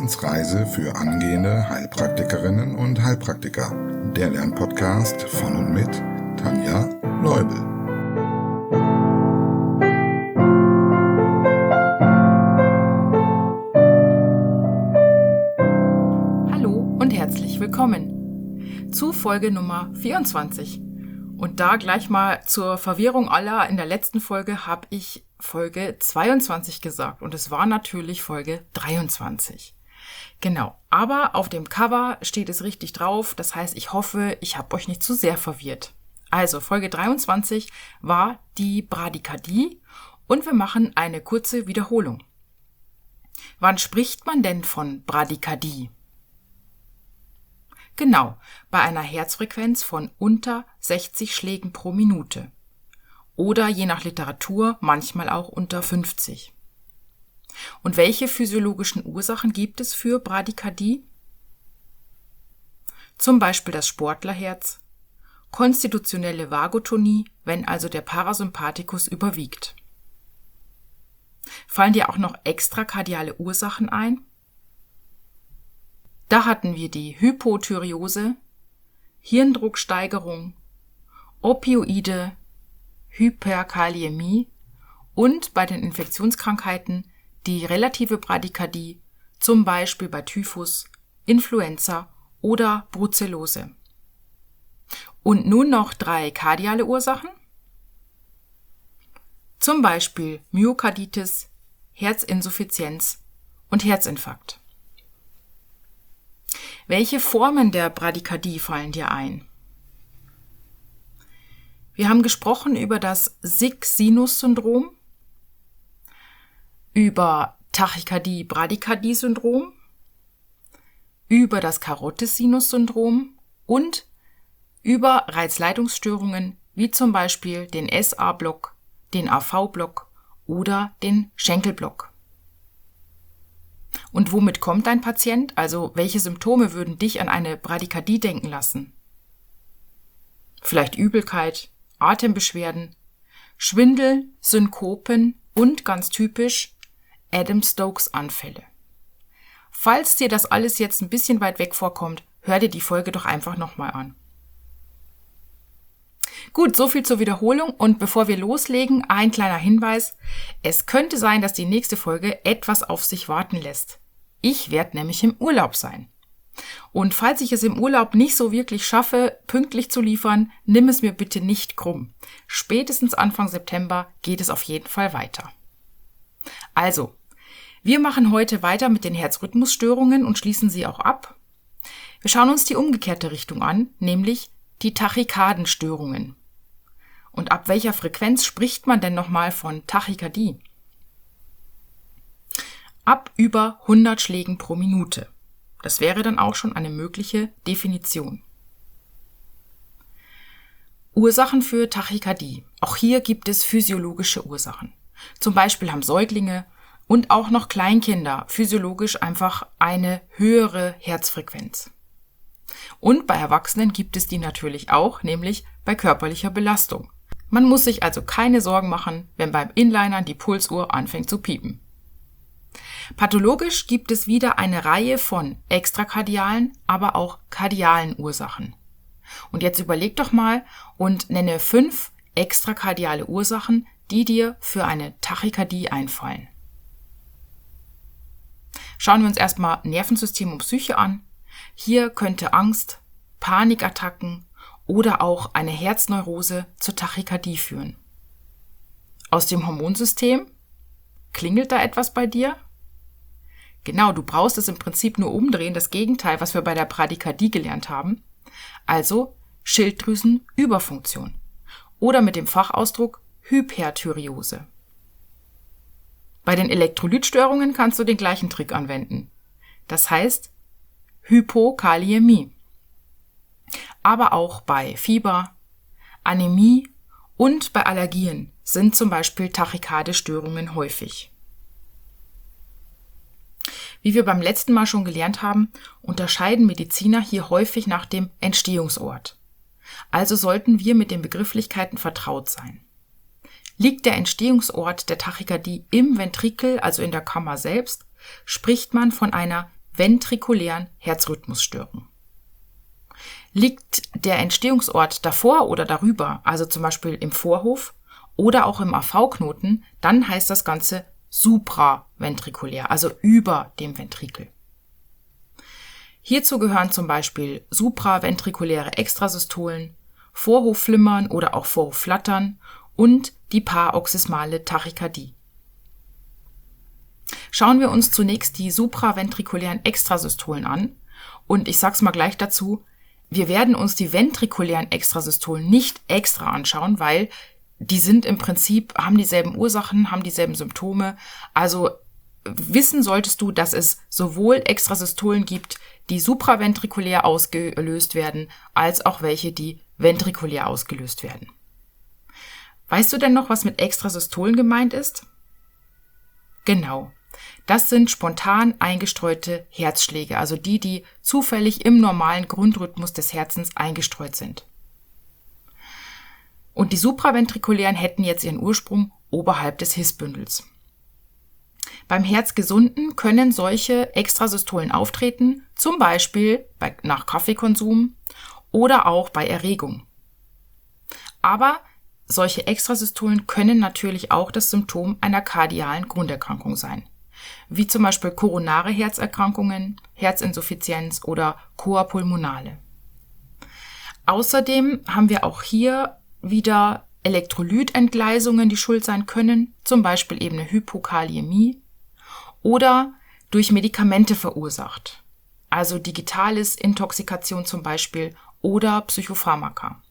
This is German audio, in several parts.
Wissensreise für angehende Heilpraktikerinnen und Heilpraktiker. Der Lernpodcast von und mit Tanja Leubel. Hallo und herzlich willkommen zu Folge Nummer 24. Und da gleich mal zur Verwirrung aller, in der letzten Folge habe ich Folge 22 gesagt und es war natürlich Folge 23. Genau, aber auf dem Cover steht es richtig drauf, das heißt, ich hoffe, ich habe euch nicht zu sehr verwirrt. Also, Folge 23 war die Bradykardie und wir machen eine kurze Wiederholung. Wann spricht man denn von Bradykardie? Genau, bei einer Herzfrequenz von unter 60 Schlägen pro Minute. Oder je nach Literatur manchmal auch unter 50. Und welche physiologischen Ursachen gibt es für Bradykardie? Zum Beispiel das Sportlerherz, konstitutionelle Vagotonie, wenn also der Parasympathikus überwiegt. Fallen dir auch noch extrakardiale Ursachen ein? Da hatten wir die Hypothyreose, Hirndrucksteigerung, Opioide, Hyperkaliämie und bei den Infektionskrankheiten die relative Bradykardie, zum Beispiel bei Typhus, Influenza oder Brucellose. Und nun noch 3 kardiale Ursachen, zum Beispiel Myokarditis, Herzinsuffizienz und Herzinfarkt. Welche Formen der Bradykardie fallen dir ein? Wir haben gesprochen über das Sick-Sinus-Syndrom, über Tachykardie-Bradykardie-Syndrom, über das Karotis-Sinus-Syndrom und über Reizleitungsstörungen wie zum Beispiel den SA-Block, den AV-Block oder den Schenkelblock. Und womit kommt dein Patient? Also welche Symptome würden dich an eine Bradykardie denken lassen? Vielleicht Übelkeit, Atembeschwerden, Schwindel, Synkopen und ganz typisch Adams-Stokes-Anfälle. Falls dir das alles jetzt ein bisschen weit weg vorkommt, hör dir die Folge doch einfach nochmal an. Gut, soviel zur Wiederholung und bevor wir loslegen, ein kleiner Hinweis. Es könnte sein, dass die nächste Folge etwas auf sich warten lässt. Ich werde nämlich im Urlaub sein. Und falls ich es im Urlaub nicht so wirklich schaffe, pünktlich zu liefern, nimm es mir bitte nicht krumm. Spätestens Anfang September geht es auf jeden Fall weiter. Also, wir machen heute weiter mit den Herzrhythmusstörungen und schließen sie auch ab. Wir schauen uns die umgekehrte Richtung an, nämlich die Tachykardenstörungen. Und ab welcher Frequenz spricht man denn nochmal von Tachykardie? Ab über 100 Schlägen pro Minute. Das wäre dann auch schon eine mögliche Definition. Ursachen für Tachykardie. Auch hier gibt es physiologische Ursachen. Zum Beispiel haben Säuglinge und auch noch Kleinkinder physiologisch einfach eine höhere Herzfrequenz. Und bei Erwachsenen gibt es die natürlich auch, nämlich bei körperlicher Belastung. Man muss sich also keine Sorgen machen, wenn beim Inlinern die Pulsuhr anfängt zu piepen. Pathologisch gibt es wieder eine Reihe von extrakardialen, aber auch kardialen Ursachen. Und jetzt überleg doch mal und nenne 5 extrakardiale Ursachen, die dir für eine Tachykardie einfallen. Schauen wir uns erstmal Nervensystem und Psyche an. Hier könnte Angst, Panikattacken oder auch eine Herzneurose zur Tachykardie führen. Aus dem Hormonsystem? Klingelt da etwas bei dir? Genau, du brauchst es im Prinzip nur umdrehen, das Gegenteil, was wir bei der Bradykardie gelernt haben. Also Schilddrüsenüberfunktion oder mit dem Fachausdruck Hyperthyreose. Bei den Elektrolytstörungen kannst du den gleichen Trick anwenden. Das heißt Hypokaliämie. Aber auch bei Fieber, Anämie und bei Allergien sind zum Beispiel Tachykardestörungen häufig. Wie wir beim letzten Mal schon gelernt haben, unterscheiden Mediziner hier häufig nach dem Entstehungsort. Also sollten wir mit den Begrifflichkeiten vertraut sein. Liegt der Entstehungsort der Tachykardie im Ventrikel, also in der Kammer selbst, spricht man von einer ventrikulären Herzrhythmusstörung. Liegt der Entstehungsort davor oder darüber, also zum Beispiel im Vorhof oder auch im AV-Knoten, dann heißt das Ganze supraventrikulär, also über dem Ventrikel. Hierzu gehören zum Beispiel supraventrikuläre Extrasystolen, Vorhofflimmern oder auch Vorhofflattern und die paroxysmale Tachykardie. Schauen wir uns zunächst die supraventrikulären Extrasystolen an und ich sag's mal gleich dazu, wir werden uns die ventrikulären Extrasystolen nicht extra anschauen, weil die sind im Prinzip, haben dieselben Ursachen, haben dieselben Symptome. Also wissen solltest du, dass es sowohl Extrasystolen gibt, die supraventrikulär ausgelöst werden, als auch welche, die ventrikulär ausgelöst werden. Weißt du denn noch, was mit Extrasystolen gemeint ist? Genau. Das sind spontan eingestreute Herzschläge, also die zufällig im normalen Grundrhythmus des Herzens eingestreut sind. Und die supraventrikulären hätten jetzt ihren Ursprung oberhalb des Hissbündels. Beim Herzgesunden können solche Extrasystolen auftreten, zum Beispiel nach Kaffeekonsum oder auch bei Erregung. Aber solche Extrasystolen können natürlich auch das Symptom einer kardialen Grunderkrankung sein, wie zum Beispiel koronare Herzerkrankungen, Herzinsuffizienz oder Coapulmonale. Außerdem haben wir auch hier wieder Elektrolytentgleisungen, die schuld sein können, zum Beispiel eben eine Hypokaliämie oder durch Medikamente verursacht, also digitales Intoxikation zum Beispiel oder Psychopharmaka.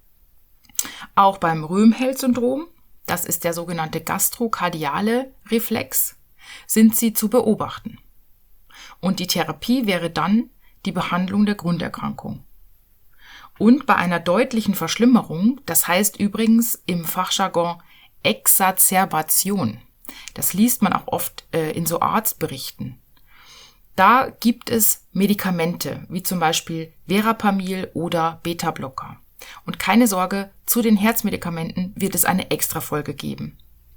Auch beim Röhmheld-Syndrom, das ist der sogenannte gastrokardiale Reflex, sind sie zu beobachten. Und die Therapie wäre dann die Behandlung der Grunderkrankung. Und bei einer deutlichen Verschlimmerung, das heißt übrigens im Fachjargon Exacerbation, das liest man auch oft in so Arztberichten, da gibt es Medikamente, wie zum Beispiel Verapamil oder Beta-Blocker. Und keine Sorge, zu den Herzmedikamenten wird es eine Extrafolge geben.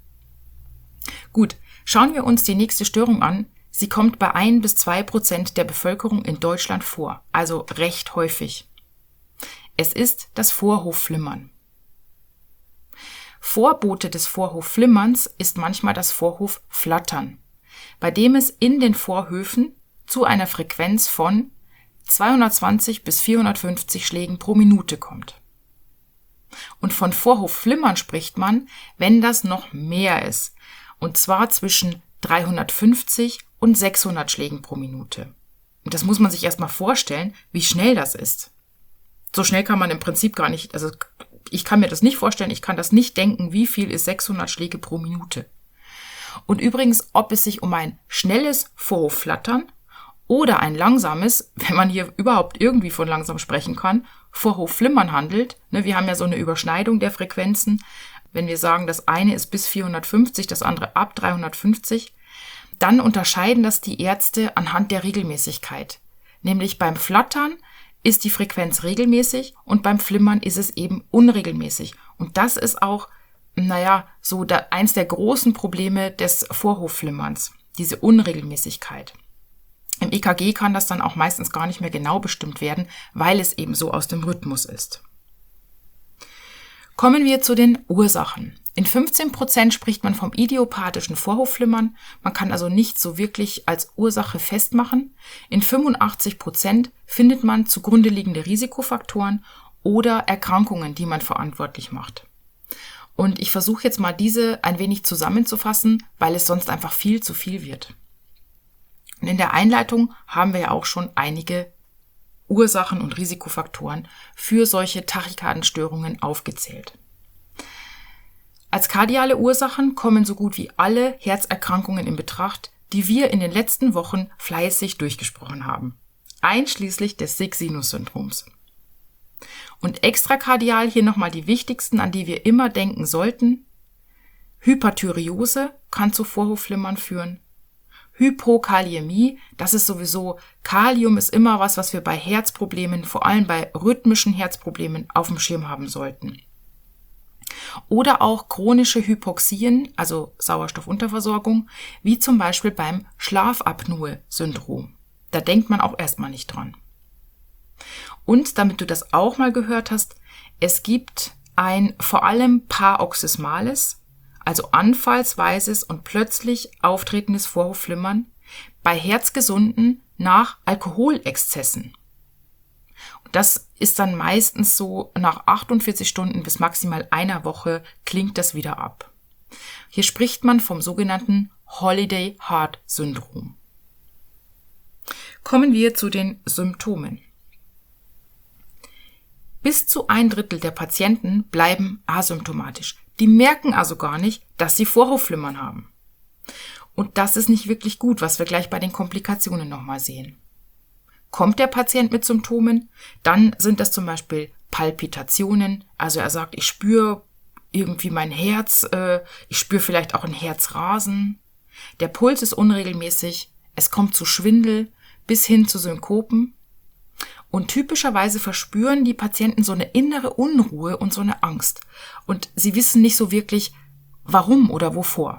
Gut, schauen wir uns die nächste Störung an. Sie kommt bei 1-2% der Bevölkerung in Deutschland vor, also recht häufig. Es ist das Vorhofflimmern. Vorbote des Vorhofflimmerns ist manchmal das Vorhofflattern, bei dem es in den Vorhöfen zu einer Frequenz von 220 bis 450 Schlägen pro Minute kommt. Und von Vorhofflimmern spricht man, wenn das noch mehr ist, und zwar zwischen 350 und 600 Schlägen pro Minute. Und das muss man sich erstmal vorstellen, wie schnell das ist. So schnell kann man im Prinzip gar nicht, also ich kann mir das nicht vorstellen, ich kann das nicht denken, wie viel ist 600 Schläge pro Minute. Und übrigens, ob es sich um ein schnelles Vorhofflattern oder ein langsames, wenn man hier überhaupt irgendwie von langsam sprechen kann, Vorhofflimmern handelt. Wir haben ja so eine Überschneidung der Frequenzen. Wenn wir sagen, das eine ist bis 450, das andere ab 350, dann unterscheiden das die Ärzte anhand der Regelmäßigkeit. Nämlich beim Flattern ist die Frequenz regelmäßig und beim Flimmern ist es eben unregelmäßig. Und das ist auch, eins der großen Probleme des Vorhofflimmerns, diese Unregelmäßigkeit. Im EKG kann das dann auch meistens gar nicht mehr genau bestimmt werden, weil es eben so aus dem Rhythmus ist. Kommen wir zu den Ursachen. In 15% spricht man vom idiopathischen Vorhofflimmern. Man kann also nicht so wirklich als Ursache festmachen. In 85% findet man zugrunde liegende Risikofaktoren oder Erkrankungen, die man verantwortlich macht. Und ich versuche jetzt mal diese ein wenig zusammenzufassen, weil es sonst einfach viel zu viel wird. Und in der Einleitung haben wir ja auch schon einige Ursachen und Risikofaktoren für solche Tachykardenstörungen aufgezählt. Als kardiale Ursachen kommen so gut wie alle Herzerkrankungen in Betracht, die wir in den letzten Wochen fleißig durchgesprochen haben, einschließlich des Sick-Sinus-Syndroms. Und extrakardial hier nochmal die wichtigsten, an die wir immer denken sollten. Hyperthyreose kann zu Vorhofflimmern führen. Hypokaliämie, das ist sowieso, Kalium ist immer was wir bei Herzproblemen, vor allem bei rhythmischen Herzproblemen auf dem Schirm haben sollten. Oder auch chronische Hypoxien, also Sauerstoffunterversorgung, wie zum Beispiel beim Schlafapnoe-Syndrom. Da denkt man auch erstmal nicht dran. Und damit du das auch mal gehört hast, es gibt ein vor allem paroxysmales, also anfallsweises und plötzlich auftretendes Vorhofflimmern bei Herzgesunden nach Alkoholexzessen. Und das ist dann meistens so nach 48 Stunden bis maximal einer Woche klingt das wieder ab. Hier spricht man vom sogenannten Holiday Heart Syndrom. Kommen wir zu den Symptomen. Bis zu 1/3 der Patienten bleiben asymptomatisch. Die merken also gar nicht, dass sie Vorhofflimmern haben. Und das ist nicht wirklich gut, was wir gleich bei den Komplikationen nochmal sehen. Kommt der Patient mit Symptomen, dann sind das zum Beispiel Palpitationen, also er sagt, ich spüre irgendwie mein Herz, ich spüre vielleicht auch ein Herzrasen, der Puls ist unregelmäßig, es kommt zu Schwindel bis hin zu Synkopen und typischerweise verspüren die Patienten so eine innere Unruhe und so eine Angst und sie wissen nicht so wirklich, warum oder wovor.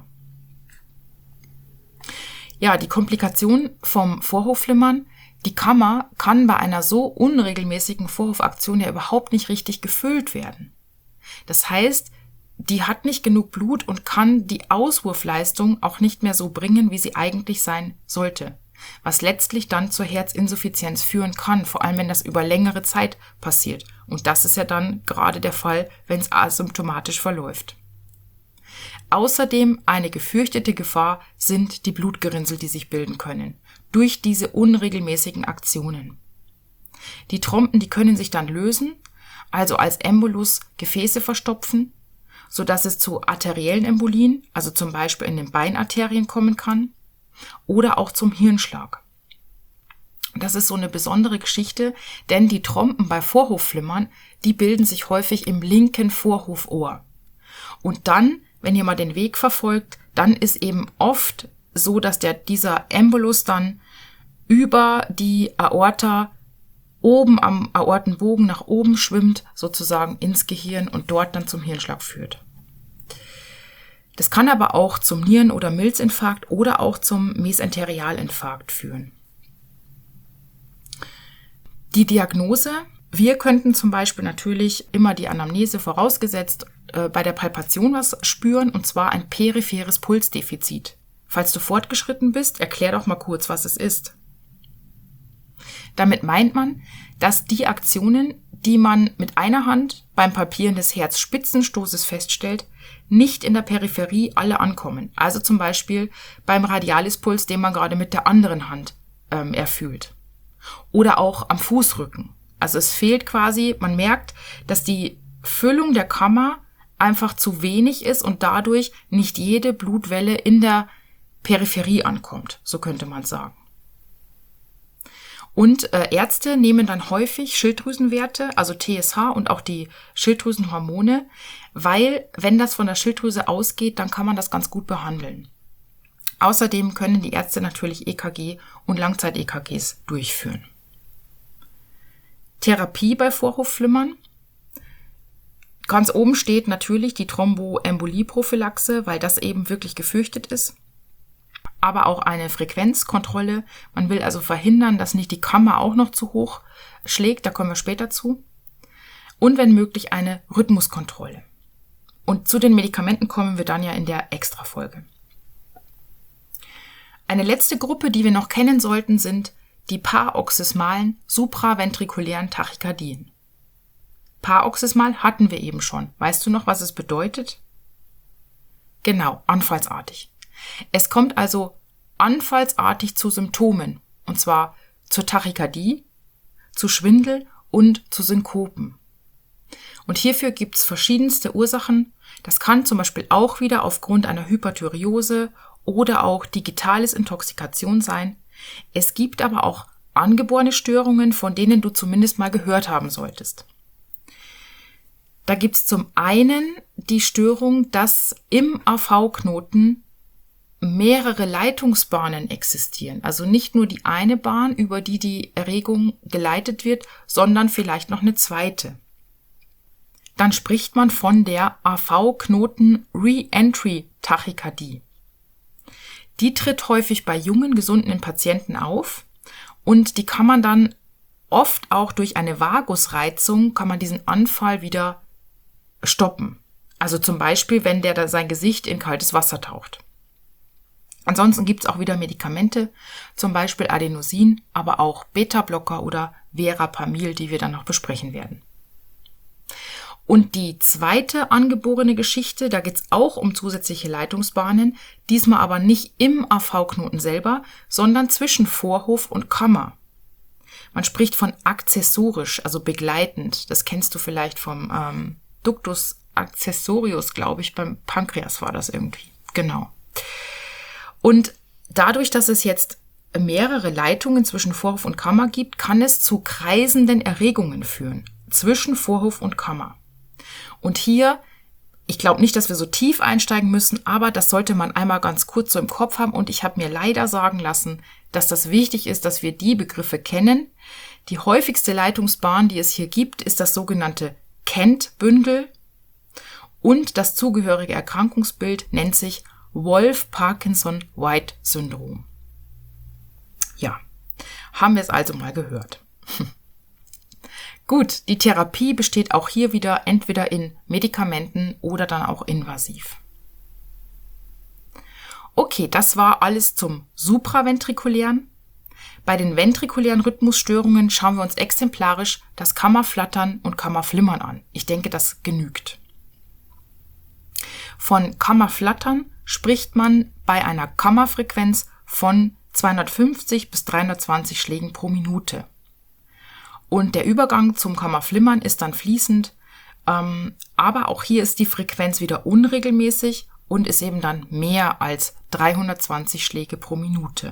Ja, die Komplikation vom Vorhofflimmern, die Kammer kann bei einer so unregelmäßigen Vorhofaktion ja überhaupt nicht richtig gefüllt werden. Das heißt, die hat nicht genug Blut und kann die Auswurfleistung auch nicht mehr so bringen, wie sie eigentlich sein sollte, was letztlich dann zur Herzinsuffizienz führen kann, vor allem wenn das über längere Zeit passiert. Und das ist ja dann gerade der Fall, wenn es asymptomatisch verläuft. Außerdem eine gefürchtete Gefahr sind die Blutgerinnsel, die sich bilden können, durch diese unregelmäßigen Aktionen. Die Trompen, die können sich dann lösen, also als Embolus Gefäße verstopfen, sodass es zu arteriellen Embolien, also zum Beispiel in den Beinarterien kommen kann, oder auch zum Hirnschlag. Das ist so eine besondere Geschichte, denn die Trompen bei Vorhofflimmern, die bilden sich häufig im linken Vorhofohr. Und dann, wenn ihr mal den Weg verfolgt, dann ist eben oft so, dass dieser Embolus dann über die Aorta oben am Aortenbogen nach oben schwimmt, sozusagen ins Gehirn und dort dann zum Hirnschlag führt. Das kann aber auch zum Nieren- oder Milzinfarkt oder auch zum Mesenterialinfarkt führen. Die Diagnose: Wir könnten zum Beispiel natürlich immer die Anamnese vorausgesetzt bei der Palpation was spüren, und zwar ein peripheres Pulsdefizit. Falls du fortgeschritten bist, erklär doch mal kurz, was es ist. Damit meint man, dass die Aktionen, die man mit einer Hand beim Palpieren des Herzspitzenstoßes feststellt, nicht in der Peripherie alle ankommen. Also zum Beispiel beim Radialispuls, den man gerade mit der anderen Hand erfühlt. Oder auch am Fußrücken. Also es fehlt quasi, man merkt, dass die Füllung der Kammer einfach zu wenig ist und dadurch nicht jede Blutwelle in der Peripherie ankommt, so könnte man sagen. Und Ärzte nehmen dann häufig Schilddrüsenwerte, also TSH und auch die Schilddrüsenhormone, weil wenn das von der Schilddrüse ausgeht, dann kann man das ganz gut behandeln. Außerdem können die Ärzte natürlich EKG und Langzeit-EKGs durchführen. Therapie bei Vorhofflimmern. Ganz oben steht natürlich die Thromboembolie-Prophylaxe, weil das eben wirklich gefürchtet ist. Aber auch eine Frequenzkontrolle. Man will also verhindern, dass nicht die Kammer auch noch zu hoch schlägt, da kommen wir später zu. Und wenn möglich eine Rhythmuskontrolle. Und zu den Medikamenten kommen wir dann ja in der Extrafolge. Eine letzte Gruppe, die wir noch kennen sollten, sind die paroxysmalen supraventrikulären Tachykardien. Paroxysmal hatten wir eben schon. Weißt du noch, was es bedeutet? Genau, anfallsartig. Es kommt also anfallsartig zu Symptomen, und zwar zur Tachykardie, zu Schwindel und zu Synkopen. Und hierfür gibt es verschiedenste Ursachen. Das kann zum Beispiel auch wieder aufgrund einer Hyperthyreose oder auch digitales Intoxikation sein. Es gibt aber auch angeborene Störungen, von denen du zumindest mal gehört haben solltest. Da gibt es zum einen die Störung, dass im AV-Knoten mehrere Leitungsbahnen existieren. Also nicht nur die eine Bahn, über die die Erregung geleitet wird, sondern vielleicht noch eine zweite. Dann spricht man von der AV-Knoten-Re-Entry-Tachykardie. Die tritt häufig bei jungen, gesunden Patienten auf Und die kann man dann oft auch durch eine Vagusreizung, kann man diesen Anfall wieder stoppen. Also zum Beispiel, wenn der da sein Gesicht in kaltes Wasser taucht. Ansonsten gibt es auch wieder Medikamente, zum Beispiel Adenosin, aber auch Beta-Blocker oder Verapamil, die wir dann noch besprechen werden. Und die zweite angeborene Geschichte, da geht es auch um zusätzliche Leitungsbahnen, diesmal aber nicht im AV-Knoten selber, sondern zwischen Vorhof und Kammer. Man spricht von akzessorisch, also begleitend. Das kennst du vielleicht vom Ductus accessorius, glaube ich, beim Pankreas war das irgendwie. Genau. Und dadurch, dass es jetzt mehrere Leitungen zwischen Vorhof und Kammer gibt, kann es zu kreisenden Erregungen führen zwischen Vorhof und Kammer. Und hier, ich glaube nicht, dass wir so tief einsteigen müssen, aber das sollte man einmal ganz kurz so im Kopf haben. Und ich habe mir leider sagen lassen, dass das wichtig ist, dass wir die Begriffe kennen. Die häufigste Leitungsbahn, die es hier gibt, ist das sogenannte Kent-Bündel. Und das zugehörige Erkrankungsbild nennt sich Wolff-Parkinson-White-Syndrom. Ja, haben wir es also mal gehört. Gut, die Therapie besteht auch hier wieder entweder in Medikamenten oder dann auch invasiv. Okay, das war alles zum supraventrikulären. Bei den ventrikulären Rhythmusstörungen schauen wir uns exemplarisch das Kammerflattern und Kammerflimmern an. Ich denke, das genügt. Von Kammerflattern spricht man bei einer Kammerfrequenz von 250 bis 320 Schlägen pro Minute. Und der Übergang zum Kammerflimmern ist dann fließend, aber auch hier ist die Frequenz wieder unregelmäßig und ist eben dann mehr als 320 Schläge pro Minute.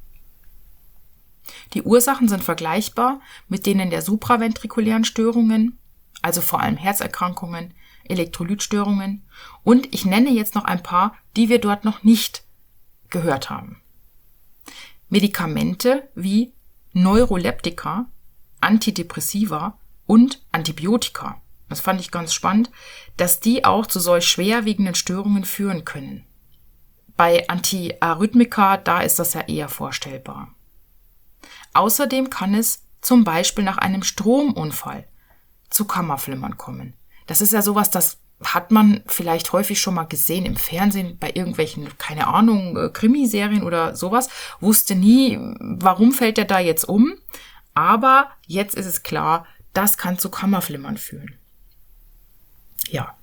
Die Ursachen sind vergleichbar mit denen der supraventrikulären Störungen, also vor allem Herzerkrankungen, Elektrolytstörungen, und ich nenne jetzt noch ein paar, die wir dort noch nicht gehört haben. Medikamente wie Neuroleptika, Antidepressiva und Antibiotika. Das fand ich ganz spannend, dass die auch zu solch schwerwiegenden Störungen führen können. Bei Antiarrhythmika, da ist das ja eher vorstellbar. Außerdem kann es zum Beispiel nach einem Stromunfall zu Kammerflimmern kommen. Das ist ja sowas, das hat man vielleicht häufig schon mal gesehen im Fernsehen bei irgendwelchen, keine Ahnung, Krimiserien oder sowas. Wusste nie, warum fällt der da jetzt um. Aber jetzt ist es klar, das kann zu Kammerflimmern führen. Ja.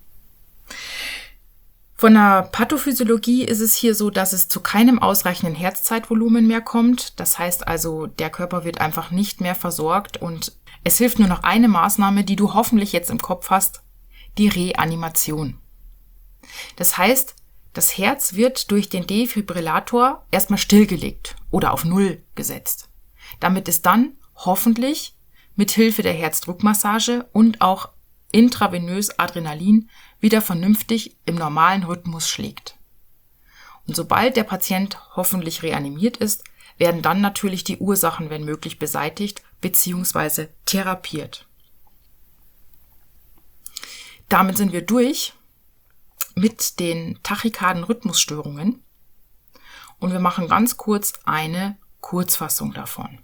Von der Pathophysiologie ist es hier so, dass es zu keinem ausreichenden Herzzeitvolumen mehr kommt. Das heißt also, der Körper wird einfach nicht mehr versorgt und es hilft nur noch eine Maßnahme, die du hoffentlich jetzt im Kopf hast, die Reanimation. Das heißt, das Herz wird durch den Defibrillator erstmal stillgelegt oder auf Null gesetzt, damit es dann hoffentlich mit Hilfe der Herzdruckmassage und auch intravenös Adrenalin wieder vernünftig im normalen Rhythmus schlägt. Und sobald der Patient hoffentlich reanimiert ist, werden dann natürlich die Ursachen, wenn möglich, beseitigt bzw. therapiert. Damit sind wir durch mit den Tachykarden-Rhythmusstörungen und wir machen ganz kurz eine Kurzfassung davon.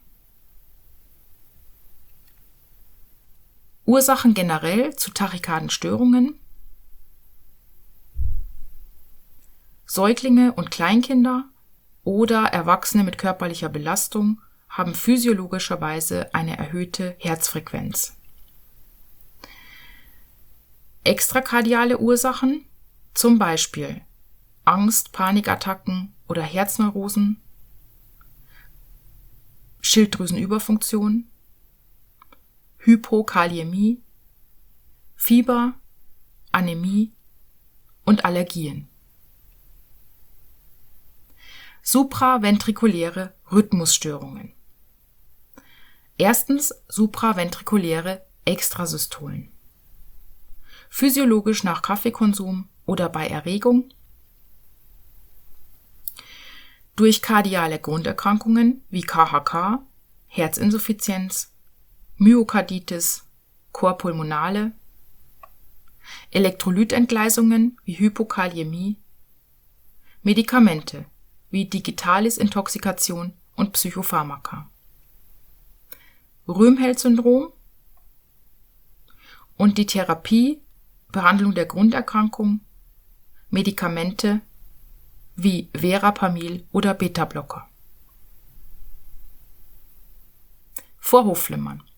Ursachen generell zu Tachykardenstörungen: Säuglinge und Kleinkinder oder Erwachsene mit körperlicher Belastung haben physiologischerweise eine erhöhte Herzfrequenz. Extrakardiale Ursachen, zum Beispiel Angst, Panikattacken oder Herzneurosen, Schilddrüsenüberfunktion, Hypokaliämie, Fieber, Anämie und Allergien. Supraventrikuläre Rhythmusstörungen. Erstens supraventrikuläre Extrasystolen. Physiologisch nach Kaffeekonsum oder bei Erregung. Durch kardiale Grunderkrankungen wie KHK, Herzinsuffizienz, Myokarditis, Cor pulmonale, Elektrolytentgleisungen wie Hypokaliämie, Medikamente wie Digitalis-Intoxikation und Psychopharmaka. Röhmheld-Syndrom und die Therapie, Behandlung der Grunderkrankung, Medikamente wie Verapamil oder Beta-Blocker. Vorhofflimmern.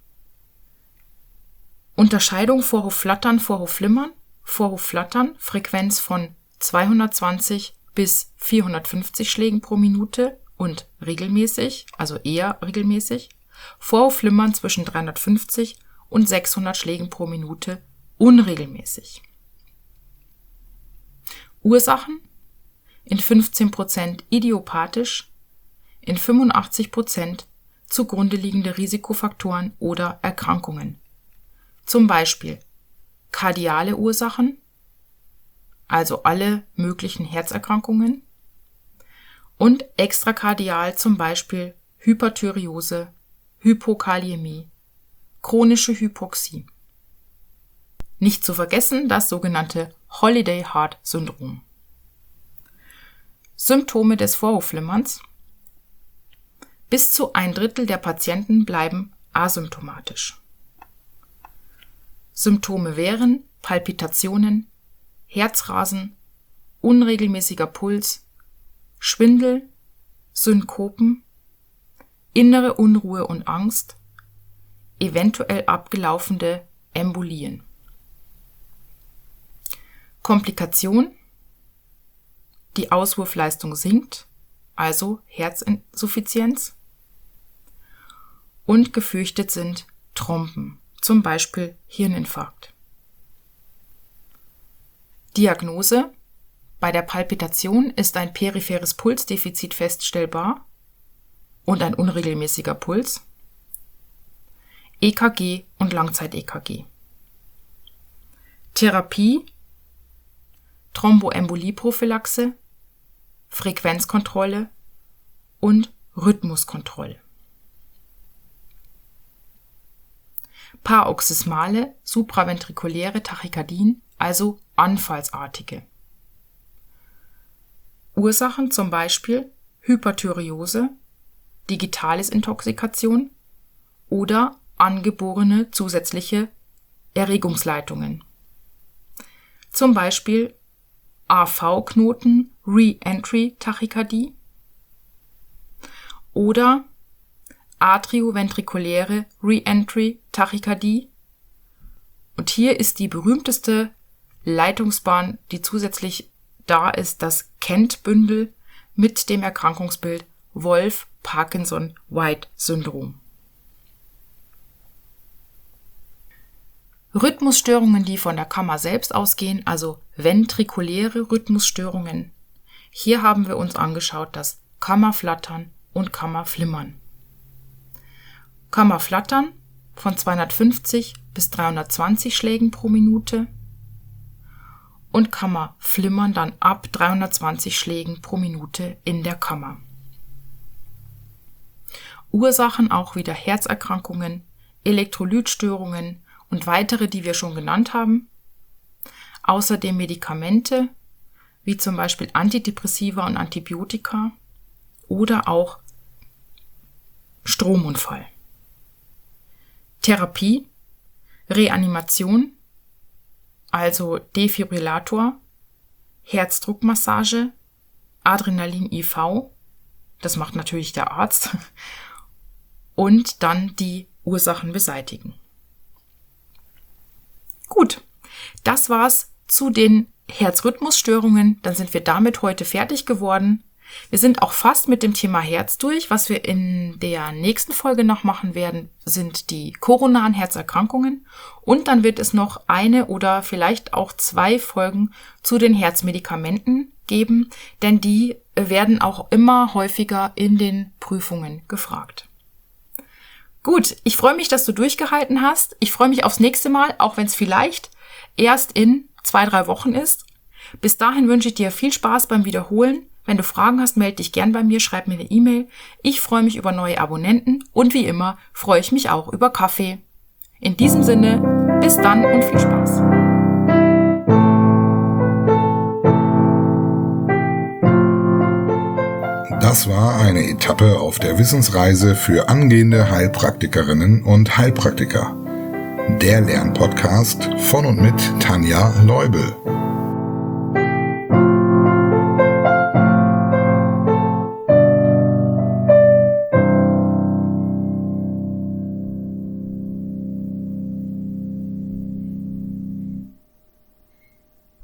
Unterscheidung Vorhofflattern, Vorhofflimmern. Vorhofflattern, Frequenz von 220 bis 450 Schlägen pro Minute und regelmäßig, also eher regelmäßig. Vorhofflimmern zwischen 350 und 600 Schlägen pro Minute unregelmäßig. Ursachen: in 15% idiopathisch, in 85% zugrunde liegende Risikofaktoren oder Erkrankungen. Zum Beispiel kardiale Ursachen, also alle möglichen Herzerkrankungen, und extrakardial zum Beispiel Hyperthyreose, Hypokaliämie, chronische Hypoxie. Nicht zu vergessen das sogenannte Holiday Heart Syndrom. Symptome des Vorhofflimmerns: bis zu 1/3 der Patienten bleiben asymptomatisch. Symptome wären Palpitationen, Herzrasen, unregelmäßiger Puls, Schwindel, Synkopen, innere Unruhe und Angst, eventuell abgelaufene Embolien. Komplikation: die Auswurfleistung sinkt, also Herzinsuffizienz, und gefürchtet sind Thromben, zum Beispiel Hirninfarkt. Diagnose: bei der Palpitation ist ein peripheres Pulsdefizit feststellbar und ein unregelmäßiger Puls. EKG und Langzeit-EKG. Therapie: Thromboembolieprophylaxe, Frequenzkontrolle und Rhythmuskontrolle. Paroxysmale supraventrikuläre Tachykardien, also anfallsartige. Ursachen zum Beispiel Hyperthyreose, Digitalis-Intoxikation oder angeborene zusätzliche Erregungsleitungen. Zum Beispiel AV-Knoten Re-Entry-Tachykardie oder atrioventrikuläre Re-Entry-Tachykardie. Und hier ist die berühmteste Leitungsbahn, die zusätzlich da ist, das Kent-Bündel mit dem Erkrankungsbild Wolff-Parkinson-White-Syndrom. Rhythmusstörungen, die von der Kammer selbst ausgehen, also ventrikuläre Rhythmusstörungen. Hier haben wir uns angeschaut das Kammerflattern und Kammerflimmern. Kammerflattern von 250 bis 320 Schlägen pro Minute und Kammerflimmern dann ab 320 Schlägen pro Minute in der Kammer. Ursachen auch wieder Herzerkrankungen, Elektrolytstörungen und weitere, die wir schon genannt haben. Außerdem Medikamente, wie zum Beispiel Antidepressiva und Antibiotika oder auch Stromunfall. Therapie, Reanimation, also Defibrillator, Herzdruckmassage, Adrenalin-IV, das macht natürlich der Arzt, und dann die Ursachen beseitigen. Gut, das war's zu den Herzrhythmusstörungen. Dann sind wir damit heute fertig geworden. Wir sind auch fast mit dem Thema Herz durch. Was wir in der nächsten Folge noch machen werden, sind die koronaren Herzerkrankungen. Und dann wird es noch eine oder vielleicht auch 2 Folgen zu den Herzmedikamenten geben, denn die werden auch immer häufiger in den Prüfungen gefragt. Gut, ich freue mich, dass du durchgehalten hast. Ich freue mich aufs nächste Mal, auch wenn es vielleicht erst in 2-3 Wochen ist. Bis dahin wünsche ich dir viel Spaß beim Wiederholen. Wenn du Fragen hast, melde dich gern bei mir, schreib mir eine E-Mail. Ich freue mich über neue Abonnenten und wie immer freue ich mich auch über Kaffee. In diesem Sinne, bis dann und viel Spaß. Das war eine Etappe auf der Wissensreise für angehende Heilpraktikerinnen und Heilpraktiker. Der Lernpodcast von und mit Tanja Leubel.